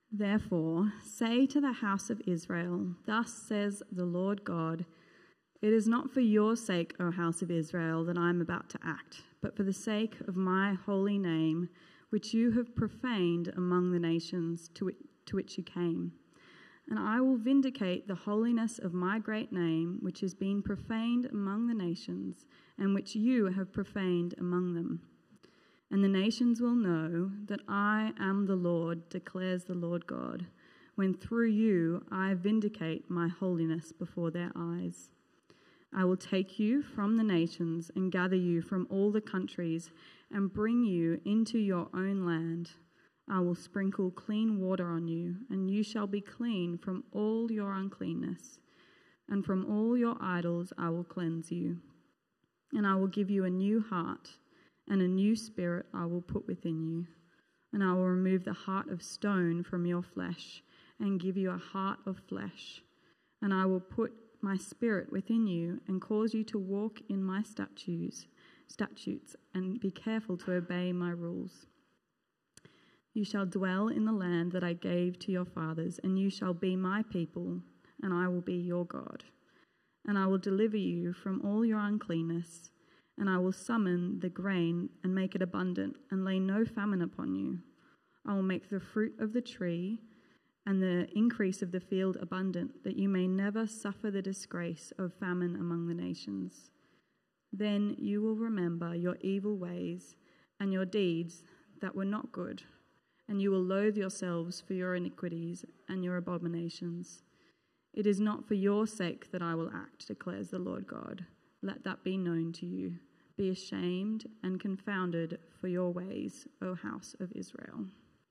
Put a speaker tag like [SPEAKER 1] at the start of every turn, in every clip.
[SPEAKER 1] Therefore, say to the house of Israel, thus says the Lord God, it is not for your sake, O house of Israel, that I am about to act, but for the sake of my holy name, which you have profaned among the nations to which you came. And I will vindicate the holiness of my great name, which has been profaned among the nations, and which you have profaned among them. And the nations will know that I am the Lord, declares the Lord God, when through you I vindicate my holiness before their eyes. I will take you from the nations and gather you from all the countries and bring you into your own land. I will sprinkle clean water on you, and you shall be clean from all your uncleanness. And from all your idols I will cleanse you. And I will give you a new heart, and a new spirit I will put within you. And I will remove the heart of stone from your flesh, and give you a heart of flesh. And I will put my spirit within you, and cause you to walk in my statutes, and be careful to obey my rules. You shall dwell in the land that I gave to your fathers, and you shall be my people, and I will be your God. And I will deliver you from all your uncleanness, and I will summon the grain and make it abundant, and lay no famine upon you. I will make the fruit of the tree and the increase of the field abundant, that you may never suffer the disgrace of famine among the nations. Then you will remember your evil ways and your deeds that were not good, and you will loathe yourselves for your iniquities and your abominations. It is not for your sake that I will act, declares the Lord God. Let that be known to you. Be ashamed and confounded for your ways, O house of Israel.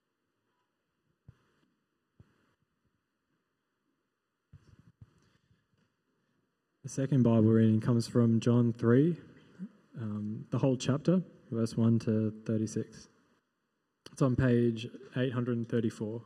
[SPEAKER 2] The second Bible reading comes from John 3, the whole chapter, verse 1 to 36. It's on page 834.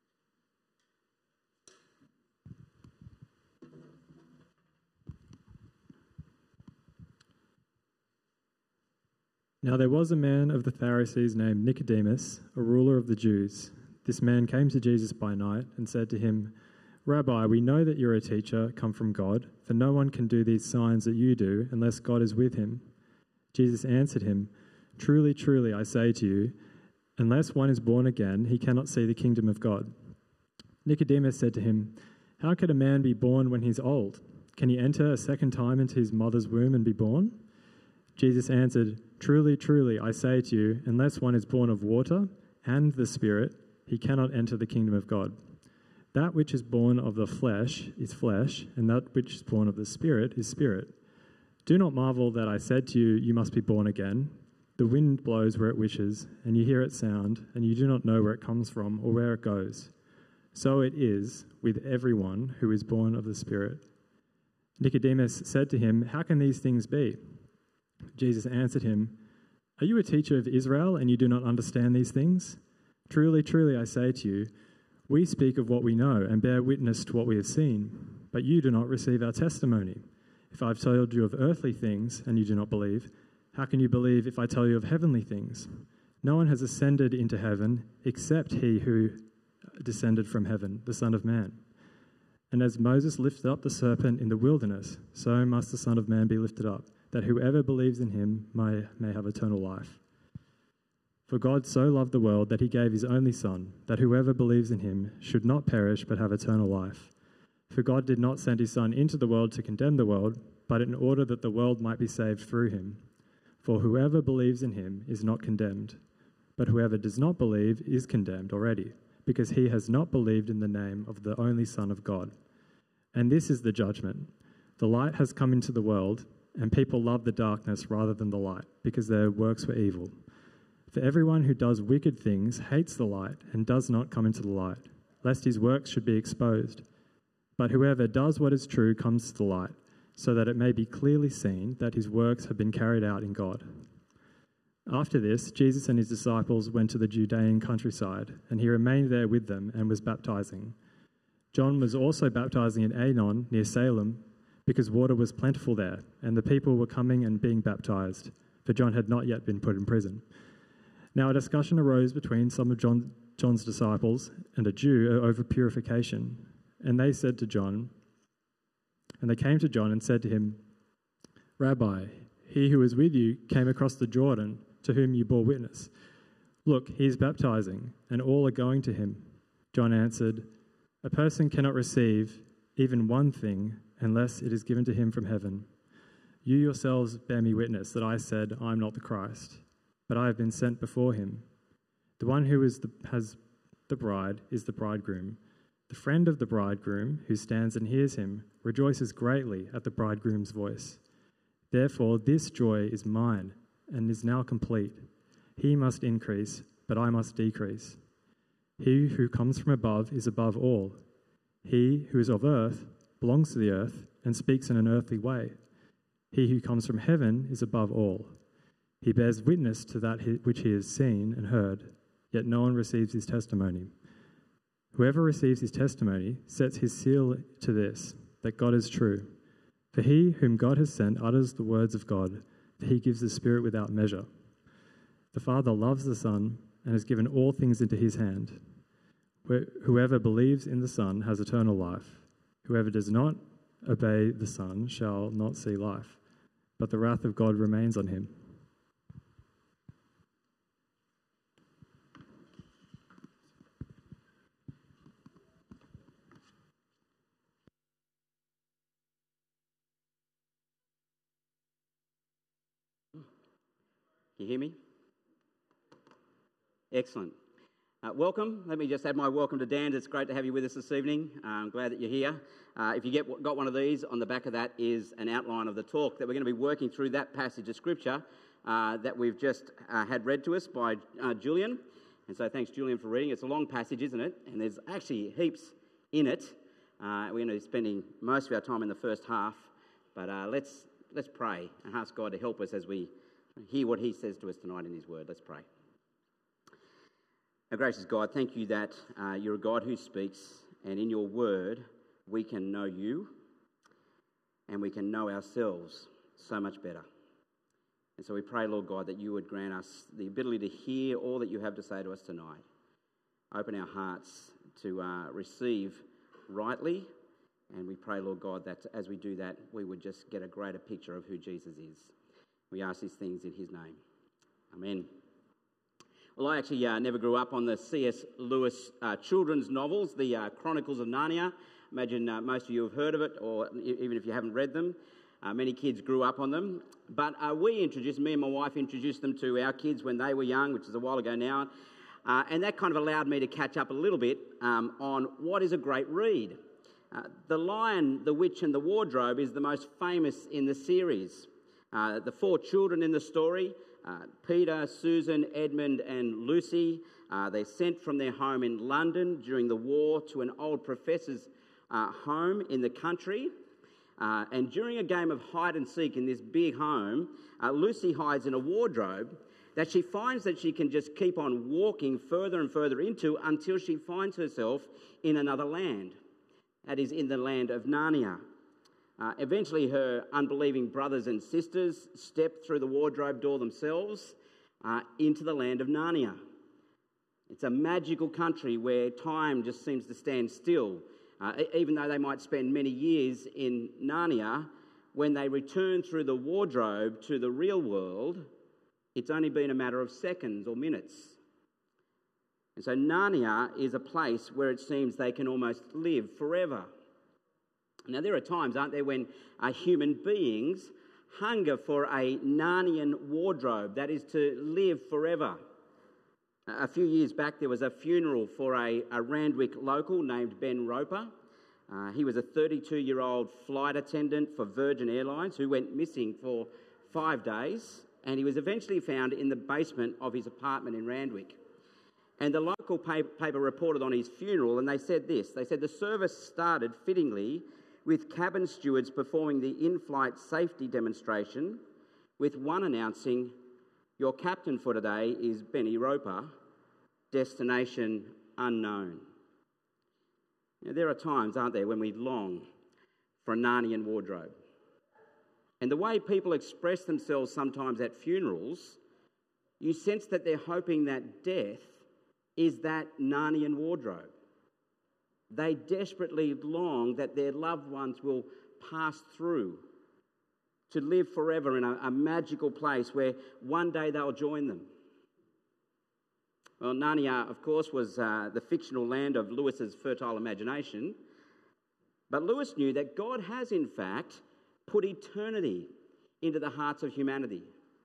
[SPEAKER 2] Now there was a man of the Pharisees named Nicodemus, a ruler of the Jews. This man came to Jesus by night and said to him, Rabbi, we know that you're a teacher come from God, for no one can do these signs that you do unless God is with him. Jesus answered him, Truly, truly, I say to you, unless one is born again, he cannot see the kingdom of God. Nicodemus said to him, How could a man be born when he's old? Can he enter a second time into his mother's womb and be born? Jesus answered, Truly, truly, I say to you, unless one is born of water and the Spirit, he cannot enter the kingdom of God. That which is born of the flesh is flesh, and that which is born of the Spirit is spirit. Do not marvel that I said to you, you must be born again. The wind blows where it wishes, and you hear its sound, and you do not know where it comes from or where it goes. So it is with everyone who is born of the Spirit. Nicodemus said to him, How can these things be? Jesus answered him, Are you a teacher of Israel, and you do not understand these things? Truly, truly, I say to you, we speak of what we know and bear witness to what we have seen, but you do not receive our testimony. If I have told you of earthly things and you do not believe, how can you believe if I tell you of heavenly things? No one has ascended into heaven except he who descended from heaven, the Son of Man. And as Moses lifted up the serpent in the wilderness, so must the Son of Man be lifted up, that whoever believes in him may have eternal life. For God so loved the world that he gave his only Son, that whoever believes in him should not perish but have eternal life. For God did not send his Son into the world to condemn the world, but in order that the world might be saved through him. For whoever believes in him is not condemned, but whoever does not believe is condemned already, because he has not believed in the name of the only Son of God. And this is the judgment. The light has come into the world, and people love the darkness rather than the light, because their works were evil. For everyone who does wicked things hates the light and does not come into the light, lest his works should be exposed. But whoever does what is true comes to the light, so that it may be clearly seen that his works have been carried out in God. After this, Jesus and his disciples went to the Judean countryside, and he remained there with them and was baptizing. John was also baptizing in Aenon near Salem, because water was plentiful there, and the people were coming and being baptized, for John had not yet been put in prison. Now a discussion arose between some of John's disciples and a Jew are over purification. And they came to John and said to him, Rabbi, he who is with you came across the Jordan, to whom you bore witness. Look, he is baptizing, and all are going to him. John answered, a person cannot receive even one thing unless it is given to him from heaven. You yourselves bear me witness that I said, I am not the Christ, but I have been sent before him. The one who has the bride is the bridegroom. The friend of the bridegroom, who stands and hears him, rejoices greatly at the bridegroom's voice. Therefore, this joy is mine and is now complete. He must increase, but I must decrease. He who comes from above is above all. He who is of earth belongs to the earth and speaks in an earthly way. He who comes from heaven is above all. He bears witness to that which he has seen and heard, yet no one receives his testimony. Whoever receives his testimony sets his seal to this, that God is true. For he whom God has sent utters the words of God, for he gives the Spirit without measure. The Father loves the Son and has given all things into his hand. Whoever believes in the Son has eternal life. Whoever does not obey the Son shall not see life, but the wrath of God remains on him.
[SPEAKER 3] Can you hear me? Excellent. Welcome. Let me just add my welcome to Dan. It's great to have you with us this evening. I'm glad that you're here. If you got one of these, on the back of that is an outline of the talk that we're going to be working through, that passage of Scripture that we've just had read to us by Julian. And so thanks, Julian, for reading. It's a long passage, isn't it? And there's actually heaps in it. We're going to be spending most of our time in the first half. But let's pray and ask God to help us as we hear what he says to us tonight in his word. Let's pray. Our gracious God, thank you that you're a God who speaks, and in your word we can know you and we can know ourselves so much better. And so we pray, Lord God, that you would grant us the ability to hear all that you have to say to us tonight. Open our hearts to receive rightly, and we pray, Lord God, that as we do that, we would just get a greater picture of who Jesus is. We ask these things in his name. Amen. Well, I actually never grew up on the C.S. Lewis children's novels, the Chronicles of Narnia. Imagine most of you have heard of it, or even if you haven't read them. Many kids grew up on them. But me and my wife introduced them to our kids when they were young, which is a while ago now. And that kind of allowed me to catch up a little bit on what is a great read. The Lion, the Witch and the Wardrobe is the most famous in the series. The four children in the story, Peter, Susan, Edmund and Lucy, they're sent from their home in London during the war to an old professor's home in the country. And during a game of hide and seek in this big home, Lucy hides in a wardrobe that she finds that she can just keep on walking further and further into until she finds herself in another land. That is, in the land of Narnia. Eventually, her unbelieving brothers and sisters step through the wardrobe door themselves into the land of Narnia. It's a magical country where time just seems to stand still. Even though they might spend many years in Narnia, when they return through the wardrobe to the real world, it's only been a matter of seconds or minutes. And so Narnia is a place where it seems they can almost live forever. Now, there are times, aren't there, when human beings hunger for a Narnian wardrobe, that is to live forever. A few years back, there was a funeral for a Randwick local named Ben Roper. He was a 32-year-old flight attendant for Virgin Airlines who went missing for 5 days, and he was eventually found in the basement of his apartment in Randwick. And the local paper reported on his funeral, and they said this. They said the service started fittingly with cabin stewards performing the in-flight safety demonstration, with one announcing, "Your captain for today is Benny Roper, destination unknown." Now, there are times, aren't there, when we long for a Narnian wardrobe. And the way people express themselves sometimes at funerals, you sense that they're hoping that death is that Narnian wardrobe. They desperately long that their loved ones will pass through to live forever in a magical place where one day they'll join them. Well, Narnia, of course, was the fictional land of Lewis's fertile imagination. But Lewis knew that God has, in fact, put eternity into the hearts of humanity.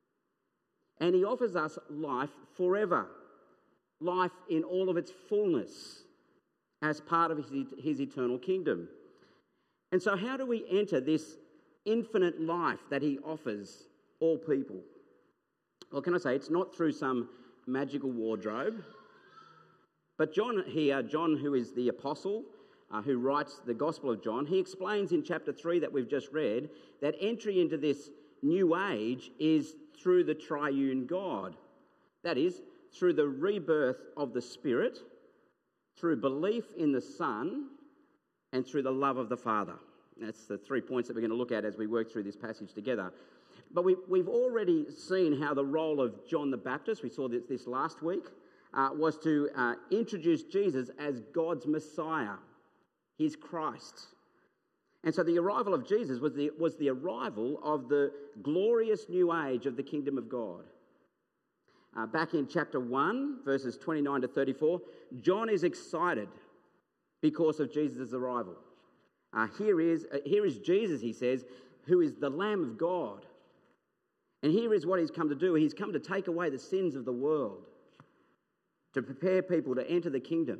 [SPEAKER 3] And he offers us life forever, life in all of its fullness as part of his eternal kingdom. And so how do we enter this infinite life that he offers all people? Well, can I say, it's not through some magical wardrobe. But John here, John, who is the apostle, who writes the Gospel of John, he explains in chapter 3 that we've just read that entry into this new age is through the triune God. That is, through the rebirth of the Spirit, through belief in the Son, and through the love of the Father. That's the 3 points that we're going to look at as we work through this passage together. But we've already seen how the role of John the Baptist, we saw this last week, was to introduce Jesus as God's Messiah, his Christ. And so the arrival of Jesus was the arrival of the glorious new age of the kingdom of God. Back in chapter 1, verses 29 to 34, John is excited because of Jesus' arrival. Here is Jesus, he says, who is the Lamb of God. And here is what he's come to do. He's come to take away the sins of the world, to prepare people to enter the kingdom.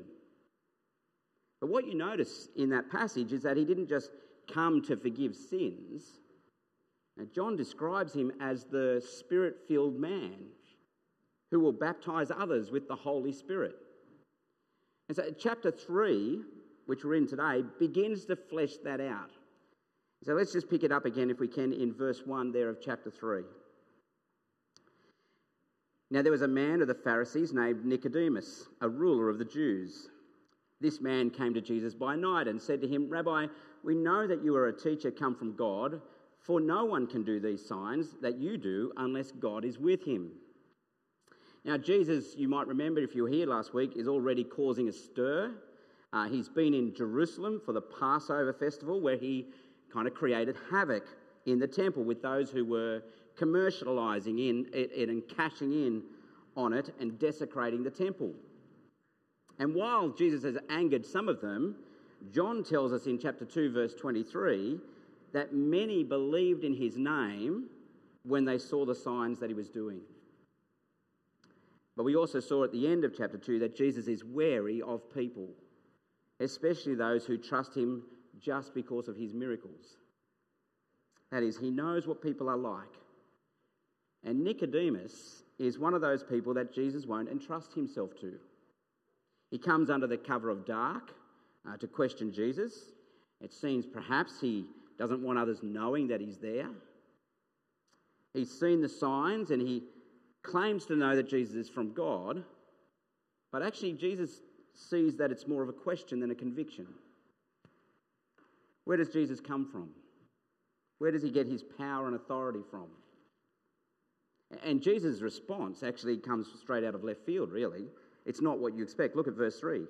[SPEAKER 3] But what you notice in that passage is that he didn't just come to forgive sins. Now, John describes him as the Spirit-filled man who will baptize others with the Holy Spirit. And so chapter 3, which we're in today, begins to flesh that out. So let's just pick it up again, if we can, in verse 1 there of chapter 3. Now there was a man of the Pharisees named Nicodemus, a ruler of the Jews. This man came to Jesus by night and said to him, "Rabbi, we know that you are a teacher come from God, for no one can do these signs that you do unless God is with him." Now Jesus, you might remember if you were here last week, is already causing a stir. He's been in Jerusalem for the Passover festival, where he kind of created havoc in the temple with those who were commercialising in it and cashing in on it and desecrating the temple. And while Jesus has angered some of them, John tells us in chapter 2, verse 23, that many believed in his name when they saw the signs that he was doing. But we also saw at the end of chapter 2 that Jesus is wary of people, especially those who trust him just because of his miracles. That is, he knows what people are like. And Nicodemus is one of those people that Jesus won't entrust himself to. He comes under the cover of dark to question Jesus. It seems perhaps he doesn't want others knowing that he's there. He's seen the signs and he claims to know that Jesus is from God, but actually Jesus sees that it's more of a question than a conviction. Where does Jesus come from? Where does he get his power and authority from? And Jesus' response actually comes straight out of left field, really. It's not what you expect. Look at verse 3.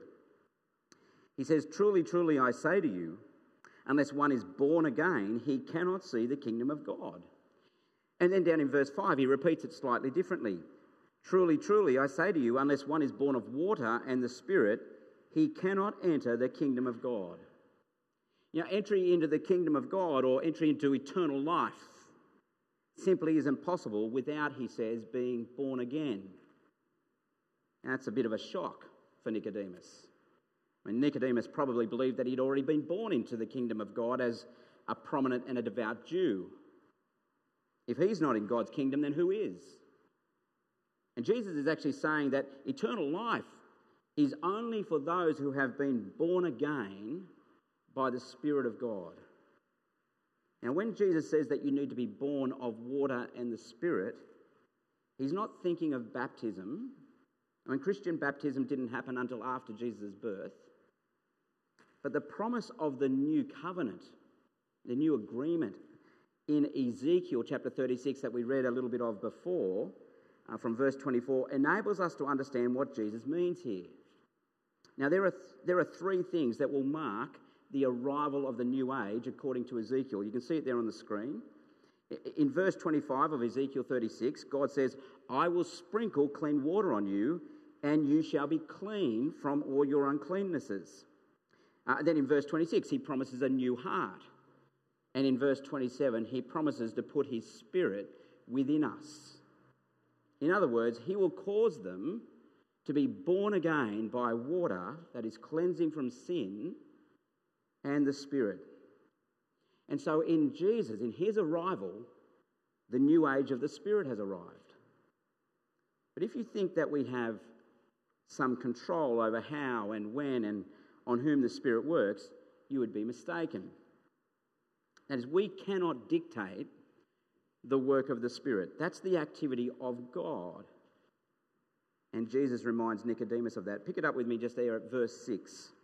[SPEAKER 3] He says, "Truly, truly, I say to you, unless one is born again, he cannot see the kingdom of God." And then down in verse 5, he repeats it slightly differently. "Truly, truly, I say to you, unless one is born of water and the Spirit, he cannot enter the kingdom of God." You know, entry into the kingdom of God or entry into eternal life simply isn't possible without, he says, being born again. And that's a bit of a shock for Nicodemus. I mean, Nicodemus probably believed that he'd already been born into the kingdom of God as a prominent and a devout Jew. If he's not in God's kingdom, then who is? And Jesus is actually saying that eternal life is only for those who have been born again by the Spirit of God. Now, when Jesus says that you need to be born of water and the Spirit, he's not thinking of baptism. I mean, Christian baptism didn't happen until after Jesus' birth. But the promise of the new covenant, the new agreement in Ezekiel chapter 36 that we read a little bit of before, from verse 24 enables us to understand what Jesus means here. Now, there are three things that will mark the arrival of the new age according to Ezekiel. You can see it there on the screen. In verse 25 of Ezekiel 36, God says, I will sprinkle clean water on you, and you shall be clean from all your uncleannesses. Then in verse 26, he promises a new heart. And in verse 27, he promises to put his spirit within us. In other words, he will cause them to be born again by water that is cleansing from sin and the Spirit. And so in Jesus, in his arrival, the new age of the Spirit has arrived. But if you think that we have some control over how and when and on whom the Spirit works, you would be mistaken. That is, we cannot dictate the work of the Spirit. That's the activity of God. And Jesus reminds Nicodemus of that. Pick it up with me just there at verse 6.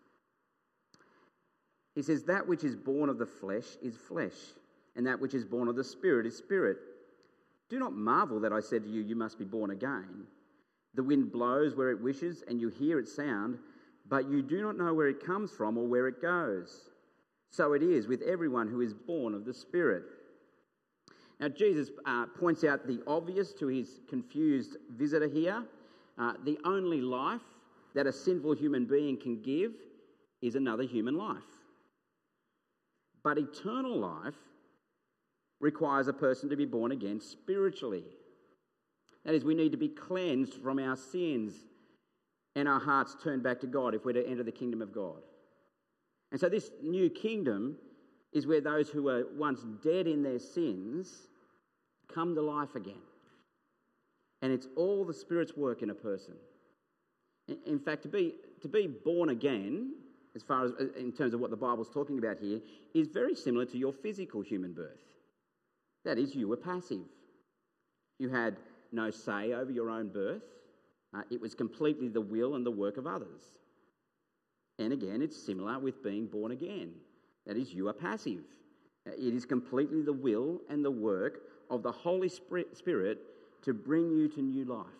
[SPEAKER 3] He says, that which is born of the flesh is flesh, and that which is born of the Spirit is spirit. Do not marvel that I said to you, you must be born again. The wind blows where it wishes, and you hear its sound, but you do not know where it comes from or where it goes. So it is with everyone who is born of the Spirit. Now, Jesus points out the obvious to his confused visitor here. The only life that a sinful human being can give is another human life. But eternal life requires a person to be born again spiritually. That is, we need to be cleansed from our sins and our hearts turned back to God if we're to enter the kingdom of God. And so this new kingdom is where those who were once dead in their sins come to life again. And it's all the Spirit's work in a person. In fact, to be born again, as far as in terms of what the Bible's talking about here, is very similar to your physical human birth. That is, you were passive. You had no say over your own birth. It was completely the will and the work of others. And again, it's similar with being born again. That is, you are passive. It is completely the will and the work of the Holy Spirit to bring you to new life.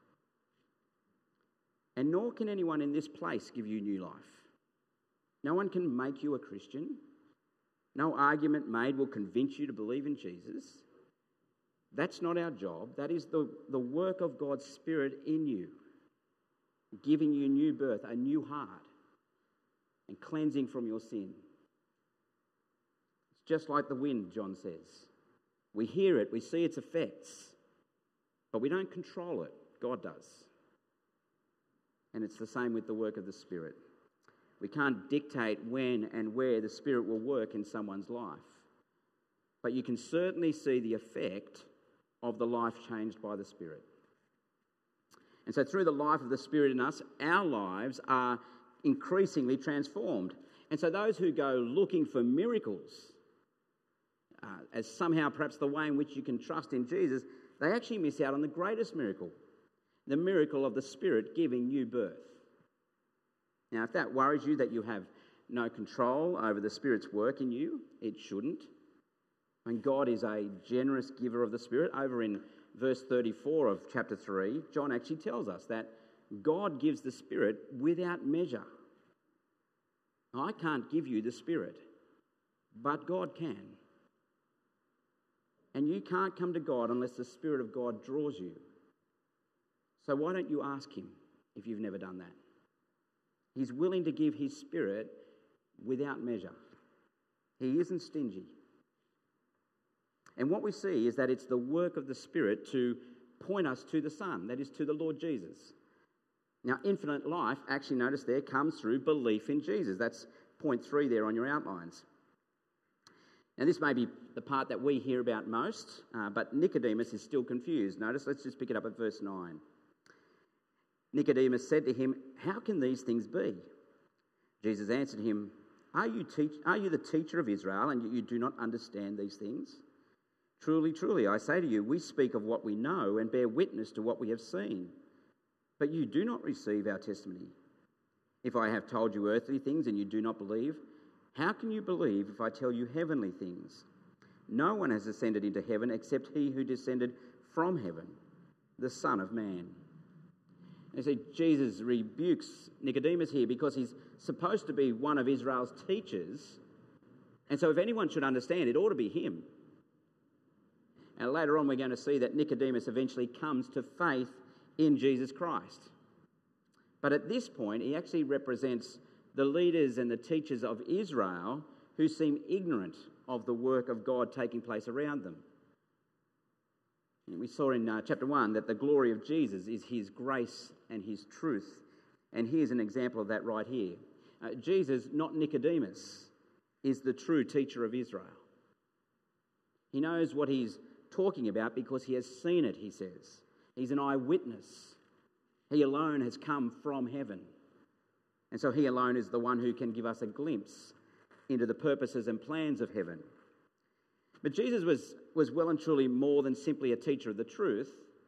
[SPEAKER 3] And nor can anyone in this place give you new life. No one can make you a Christian. No argument made will convince you to believe in Jesus. That's not our job. That is the work of God's Spirit in you, giving you new birth, a new heart, and cleansing from your sin. It's just like the wind, John says. We hear it, we see its effects, but we don't control it. God does. And it's the same with the work of the Spirit. We can't dictate when and where the Spirit will work in someone's life. But you can certainly see the effect of the life changed by the Spirit. And so through the life of the Spirit in us, our lives are increasingly transformed. And so those who go looking for miracles, as somehow perhaps the way in which you can trust in Jesus, they actually miss out on the greatest miracle, the miracle of the Spirit giving new birth. Now, if that worries you that you have no control over the Spirit's work in you, it shouldn't. And God is a generous giver of the Spirit. Over in verse 34 of chapter 3, John actually tells us that God gives the Spirit without measure. I can't give you the Spirit, but God can. And you can't come to God unless the Spirit of God draws you. So why don't you ask him if you've never done that? He's willing to give his Spirit without measure. He isn't stingy. And what we see is that it's the work of the Spirit to point us to the Son, that is, to the Lord Jesus. Now, infinite life, actually notice there, comes through belief in Jesus. That's point 3 there on your outlines. Now, this may be the part that we hear about most, but Nicodemus is still confused. Notice, let's just pick it up at verse 9. Nicodemus said to him, "How can these things be?" Jesus answered him, Are you the teacher of Israel, and you do not understand these things? Truly, truly, I say to you, we speak of what we know and bear witness to what we have seen. But you do not receive our testimony. If I have told you earthly things and you do not believe, how can you believe if I tell you heavenly things? No one has ascended into heaven except he who descended from heaven, the Son of Man. You see, Jesus rebukes Nicodemus here because he's supposed to be one of Israel's teachers. And so if anyone should understand, it ought to be him. And later on, we're going to see that Nicodemus eventually comes to faith in Jesus Christ. But at this point, he actually represents the leaders and the teachers of Israel who seem ignorant of the work of God taking place around them. We saw in chapter 1 that the glory of Jesus is his grace and his truth. And here's an example of that right here. Jesus, not Nicodemus, is the true teacher of Israel. He knows what he's talking about because he has seen it, he says. He's an eyewitness. He alone has come from heaven. And so he alone is the one who can give us a glimpse into the purposes and plans of heaven. But Jesus was well and truly more than simply a teacher of the truth.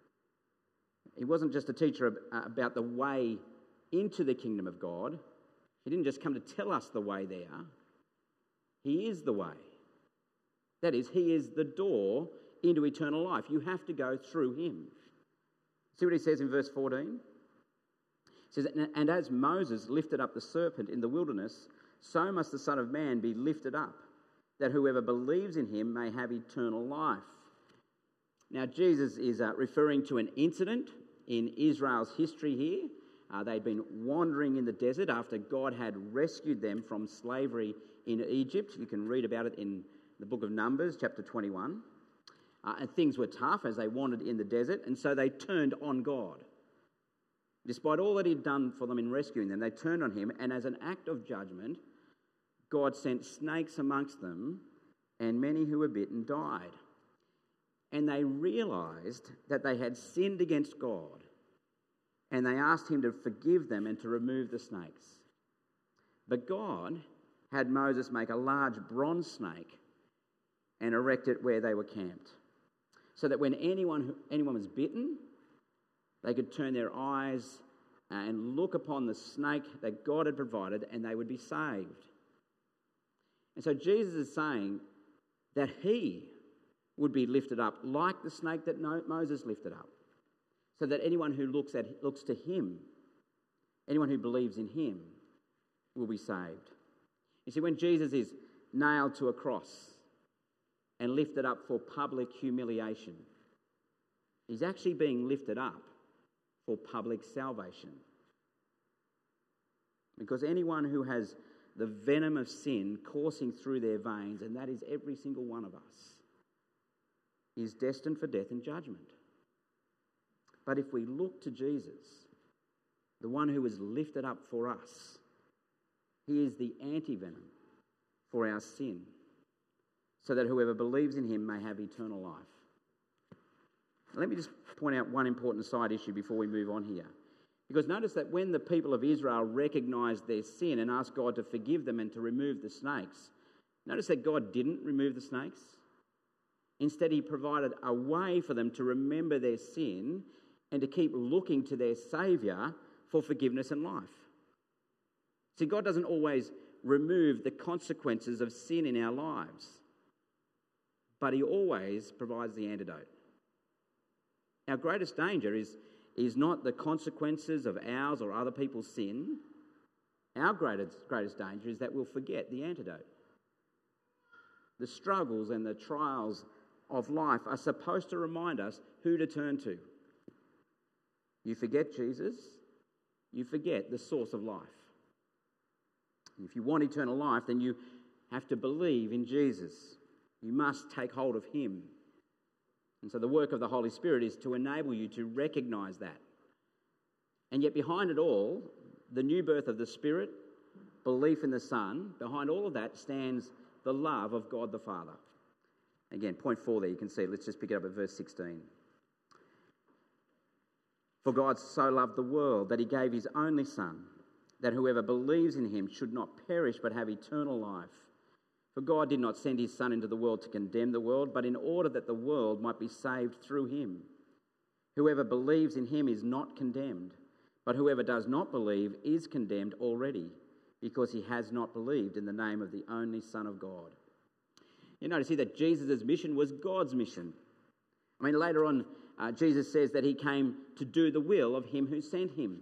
[SPEAKER 3] He wasn't just a teacher about the way into the kingdom of God. He didn't just come to tell us the way there. He is the way. That is, he is the door into eternal life. You have to go through him. See what he says in verse 14? He says, "And as Moses lifted up the serpent in the wilderness, so must the Son of Man be lifted up, that whoever believes in him may have eternal life." Now, Jesus is referring to an incident in Israel's history here. They'd been wandering in the desert after God had rescued them from slavery in Egypt. You can read about it in the book of Numbers, chapter 21. And things were tough as they wandered in the desert, and so they turned on God. Despite all that he'd done for them in rescuing them, they turned on him, and as an act of judgment, God sent snakes amongst them, and many who were bitten died. And they realised that they had sinned against God, and they asked him to forgive them and to remove the snakes. But God had Moses make a large bronze snake and erect it where they were camped, so that when anyone was bitten, they could turn their eyes and look upon the snake that God had provided, and they would be saved. And so Jesus is saying that he would be lifted up like the snake that Moses lifted up, so that anyone who looks to him, anyone who believes in him, will be saved. You see, when Jesus is nailed to a cross and lifted up for public humiliation, he's actually being lifted up for public salvation. Because anyone who has the venom of sin coursing through their veins, and that is every single one of us, is destined for death and judgment. But if we look to Jesus, the one who was lifted up for us, he is the anti-venom for our sin, so that whoever believes in him may have eternal life. Let me just point out one important side issue before we move on here. Because notice that when the people of Israel recognised their sin and asked God to forgive them and to remove the snakes, notice that God didn't remove the snakes. Instead, he provided a way for them to remember their sin and to keep looking to their Saviour for forgiveness and life. See, God doesn't always remove the consequences of sin in our lives, but he always provides the antidote. Our greatest danger is not the consequences of ours or other people's sin. Our greatest danger is that we'll forget the antidote. The struggles and the trials of life are supposed to remind us who to turn to. You forget Jesus, you forget the source of life. And if you want eternal life, then you have to believe in Jesus. You must take hold of him. And so the work of the Holy Spirit is to enable you to recognise that. And yet behind it all, the new birth of the Spirit, belief in the Son, behind all of that stands the love of God the Father. Again, point 4 there, you can see it. Let's just pick it up at verse 16. For God so loved the world that he gave his only Son, that whoever believes in him should not perish but have eternal life. For God did not send his Son into the world to condemn the world, but in order that the world might be saved through him. Whoever believes in him is not condemned, but whoever does not believe is condemned already, because he has not believed in the name of the only Son of God. You notice here that Jesus' mission was God's mission. I mean, later on, Jesus says that he came to do the will of him who sent him.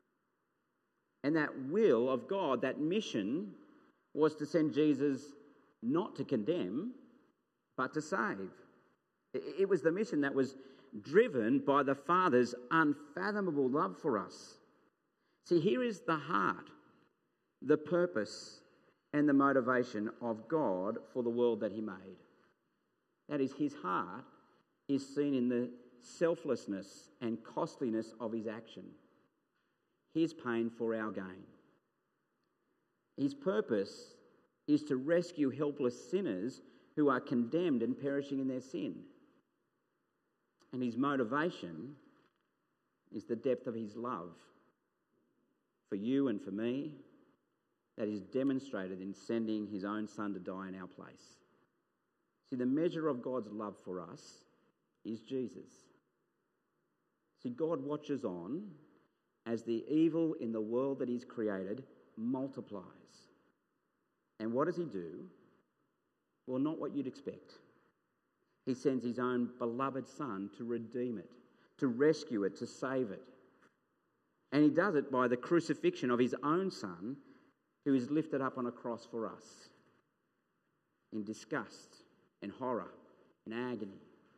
[SPEAKER 3] And that will of God, that mission, was to send Jesus not to condemn, but to save. It was the mission that was driven by the Father's unfathomable love for us. See, here is the heart, the purpose, and the motivation of God for the world that he made. That is, his heart is seen in the selflessness and costliness of his action. His pain for our gain. His purpose is to rescue helpless sinners who are condemned and perishing in their sin. And his motivation is the depth of his love for you and for me, that is demonstrated in sending his own Son to die in our place. See, the measure of God's love for us is Jesus. See, God watches on as the evil in the world that he's created multiplies. And what does he do? Well, not what you'd expect. He sends his own beloved Son to redeem it, to rescue it, to save it. And he does it by the crucifixion of his own Son, who is lifted up on a cross for us in disgust and horror and agony.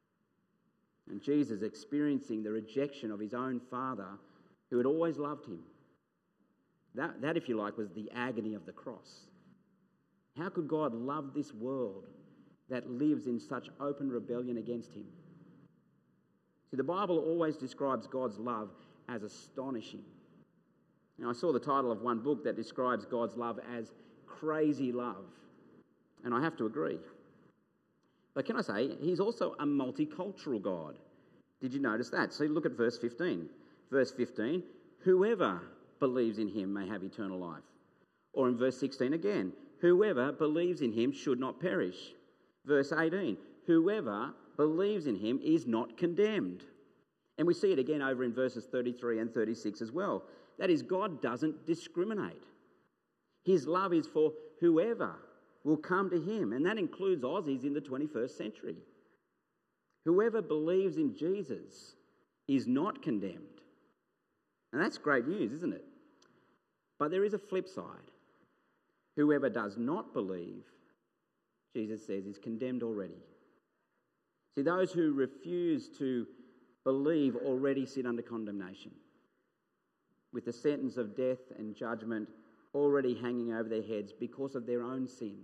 [SPEAKER 3] And Jesus experiencing the rejection of his own Father, who had always loved him. That, if you like, was the agony of the cross. How could God love this world that lives in such open rebellion against him? See, the Bible always describes God's love as astonishing. Now, I saw the title of one book that describes God's love as crazy love, and I have to agree. But can I say, he's also a multicultural God. Did you notice that? So look at verse 15. Verse 15, whoever believes in him may have eternal life. Or in verse 16 again, whoever believes in him should not perish. Verse 18, whoever believes in him is not condemned. And we see it again over in verses 33 and 36 as well. That is, God doesn't discriminate. His love is for whoever will come to him, and that includes Aussies in the 21st century. Whoever believes in Jesus is not condemned. And that's great news, isn't it? But there is a flip side. Whoever does not believe, Jesus says, is condemned already. See, those who refuse to believe already sit under condemnation, with the sentence of death and judgment already hanging over their heads because of their own sin.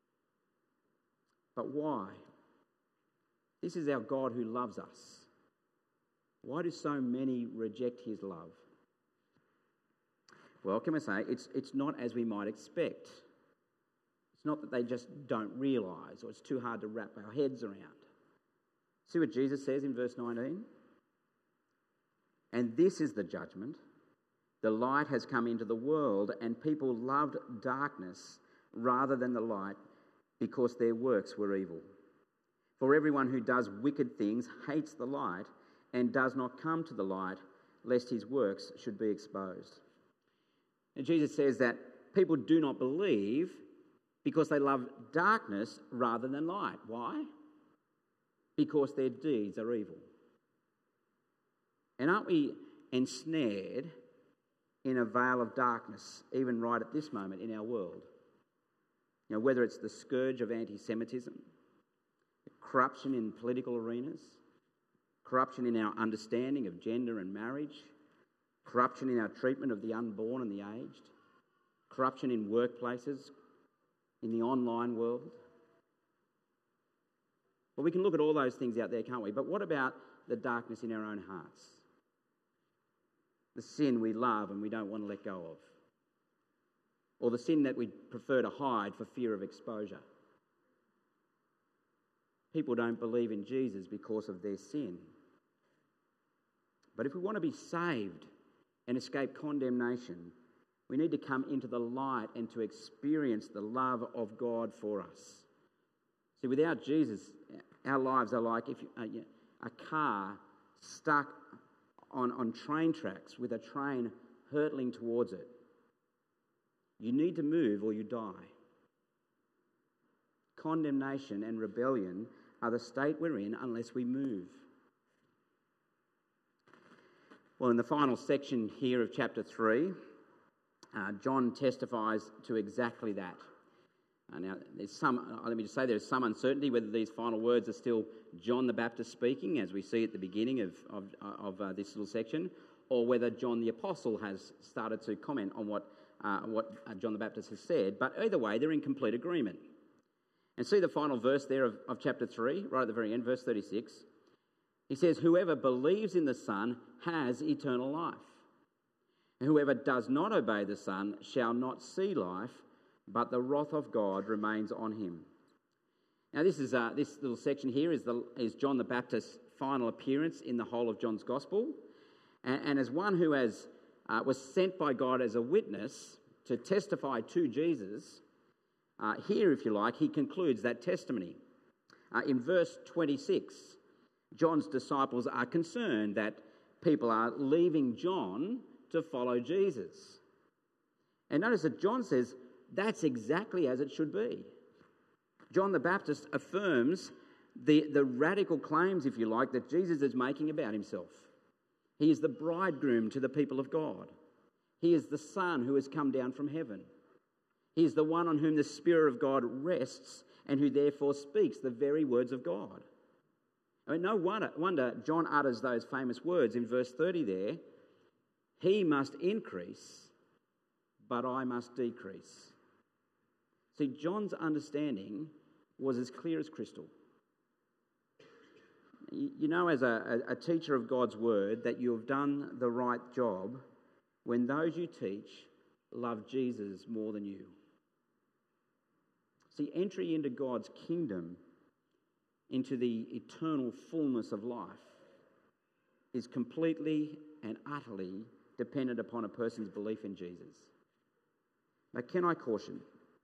[SPEAKER 3] But why? This is our God who loves us. Why do so many reject his love? Well, can we say, it's not as we might expect. It's not that they just don't realise or it's too hard to wrap our heads around. See what Jesus says in verse 19? And this is the judgment. The light has come into the world, and people loved darkness rather than the light because their works were evil. For everyone who does wicked things hates the light and does not come to the light, lest his works should be exposed. And Jesus says that people do not believe because they love darkness rather than light. Why? Because their deeds are evil. And aren't we ensnared in a veil of darkness, even right at this moment in our world? You know, whether it's the scourge of anti-Semitism, corruption in political arenas, corruption in our understanding of gender and marriage, corruption in our treatment of the unborn and the aged, corruption in workplaces, in the online world. Well, we can look at all those things out there, can't we? But what about the darkness in our own hearts? The sin we love and we don't want to let go of. Or the sin that we prefer to hide for fear of exposure. People don't believe in Jesus because of their sin. But if we want to be saved and escape condemnation, we need to come into the light and to experience the love of God for us. See, without Jesus, our lives are like a car stuck on train tracks with a train hurtling towards it. You need to move or you die. Condemnation and rebellion are the state we're in unless we move. Well, in the final section here of chapter 3, John testifies to exactly that. Now, let me just say there's some uncertainty whether these final words are still John the Baptist speaking, as we see at the beginning of this little section, or whether John the Apostle has started to comment on what John the Baptist has said. But either way, they're in complete agreement. And see the final verse there of chapter 3, right at the very end, verse 36. He says, "Whoever believes in the Son has eternal life. And whoever does not obey the Son shall not see life, but the wrath of God remains on him." Now, this little section here is John the Baptist's final appearance in the whole of John's Gospel, and as one who was sent by God as a witness to testify to Jesus. Here, if you like, he concludes that testimony. In verse 26, John's disciples are concerned that people are leaving John to follow Jesus. And notice that John says that's exactly as it should be. John the Baptist affirms the radical claims, if you like, that Jesus is making about himself. He is the bridegroom to the people of God. He is the Son who has come down from heaven. He is the one on whom the Spirit of God rests and who therefore speaks the very words of God. I mean, no wonder John utters those famous words in verse 30 there. "He must increase, but I must decrease." See, John's understanding was as clear as crystal. You know, as a teacher of God's word, that you have done the right job when those you teach love Jesus more than you. See, entry into God's kingdom, into the eternal fullness of life, is completely and utterly dependent upon a person's belief in Jesus. But can I caution?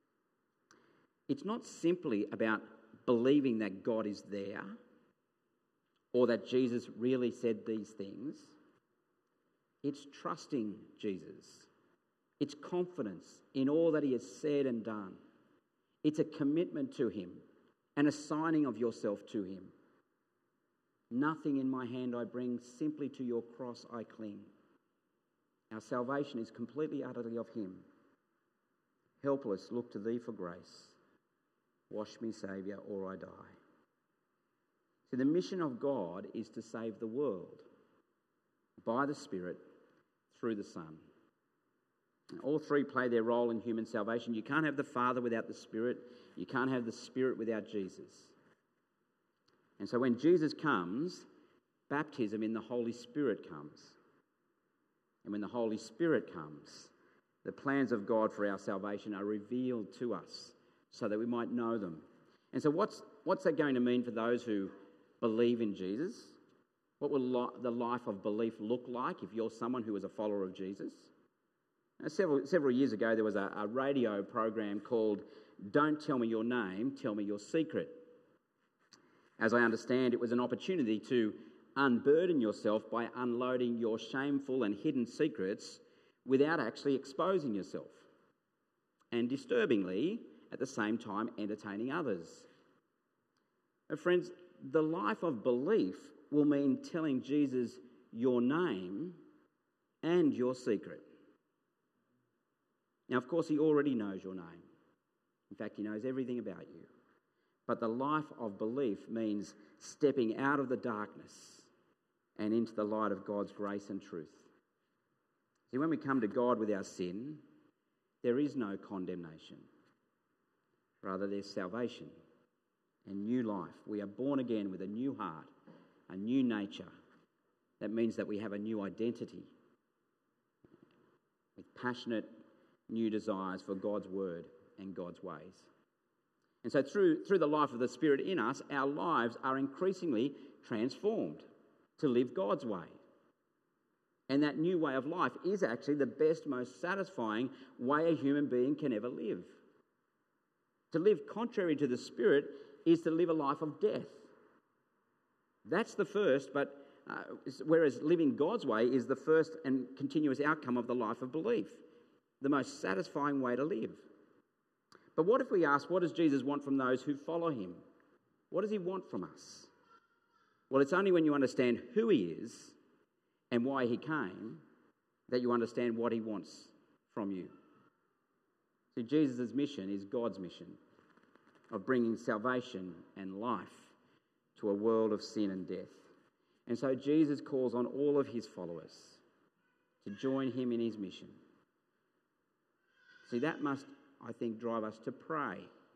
[SPEAKER 3] It's not simply about believing that God is there or that Jesus really said these things. It's trusting Jesus. It's confidence in all that he has said and done. It's a commitment to him, an assigning of yourself to him. "Nothing in my hand I bring, simply to your cross I cling." Our salvation is completely, utterly of him. Helpless, look to thee for grace. Wash me, Saviour, or I die. So the mission of God is to save the world by the Spirit through the Son. All three play their role in human salvation. You can't have the Father without the Spirit. You can't have the Spirit without Jesus. And so when Jesus comes, baptism in the Holy Spirit comes. And when the Holy Spirit comes, the plans of God for our salvation are revealed to us so that we might know them. And so what's that going to mean for those who believe in Jesus? What will the life of belief look like if you're someone who is a follower of Jesus? Now, several years ago, there was a radio program called "Don't Tell Me Your Name, Tell Me Your Secret." As I understand, it was an opportunity to unburden yourself by unloading your shameful and hidden secrets without actually exposing yourself, and disturbingly, at the same time, entertaining others. Friends, the life of belief will mean telling Jesus your name and your secret. Now, of course, he already knows your name. In fact, he knows everything about you. But the life of belief means stepping out of the darkness and into the light of God's grace and truth. See, when we come to God with our sin, there is no condemnation. Rather, there's salvation and new life. We are born again with a new heart, a new nature. That means that we have a new identity with passionate new desires for God's word and God's ways. And so through the life of the Spirit in us, our lives are increasingly transformed to live God's way. And that new way of life is actually the best, most satisfying way a human being can ever live. To live contrary to the Spirit is to live a life of death. That's the first, whereas living God's way is the first and continuous outcome of the life of belief, the most satisfying way to live. But what if we ask, what does Jesus want from those who follow him? What does he want from us? Well, it's only when you understand who he is and why he came, that you understand what he wants from you. See, Jesus' mission is God's mission of bringing salvation and life to a world of sin and death. And so Jesus calls on all of his followers to join him in his mission. See, that must, I think, drive us to pray.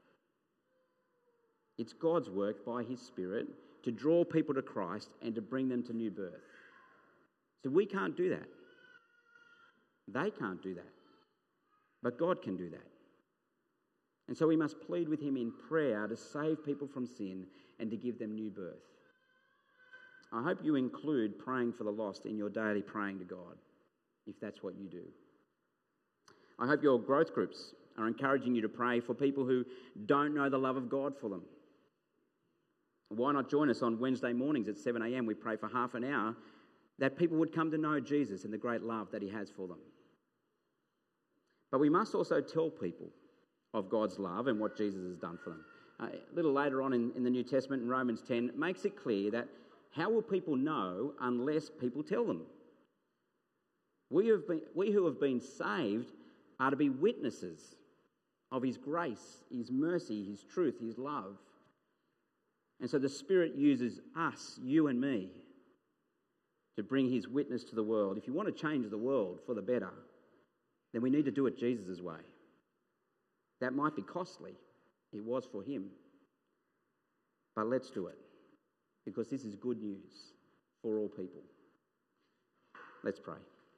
[SPEAKER 3] It's God's work by his Spirit to draw people to Christ and to bring them to new birth. So we can't do that. They can't do that. But God can do that. And so we must plead with him in prayer to save people from sin and to give them new birth. I hope you include praying for the lost in your daily praying to God, if that's what you do. I hope your growth groups are encouraging you to pray for people who don't know the love of God for them. Why not join us on Wednesday mornings at 7 a.m? We pray for half an hour that people would come to know Jesus and the great love that he has for them. But we must also tell people of God's love and what Jesus has done for them. A little later on in the New Testament, in Romans 10, it makes it clear that how will people know unless people tell them? We who have been saved are to be witnesses of his grace, his mercy, his truth, his love. And so the Spirit uses us, you and me, to bring his witness to the world. If you want to change the world for the better, then we need to do it Jesus' way. That might be costly. It was for him. But let's do it, because this is good news for all people. Let's pray.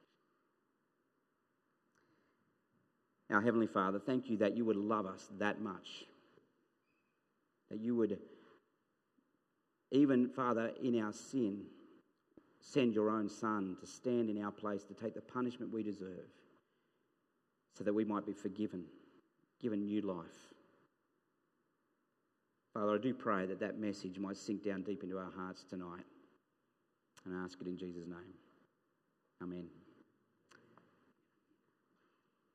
[SPEAKER 3] Our Heavenly Father, thank you that you would love us that much. That you would, even, Father, in our sin, send your own Son to stand in our place, to take the punishment we deserve, so that we might be forgiven, given new life. Father, I do pray that that message might sink down deep into our hearts tonight. And I ask it in Jesus' name. Amen.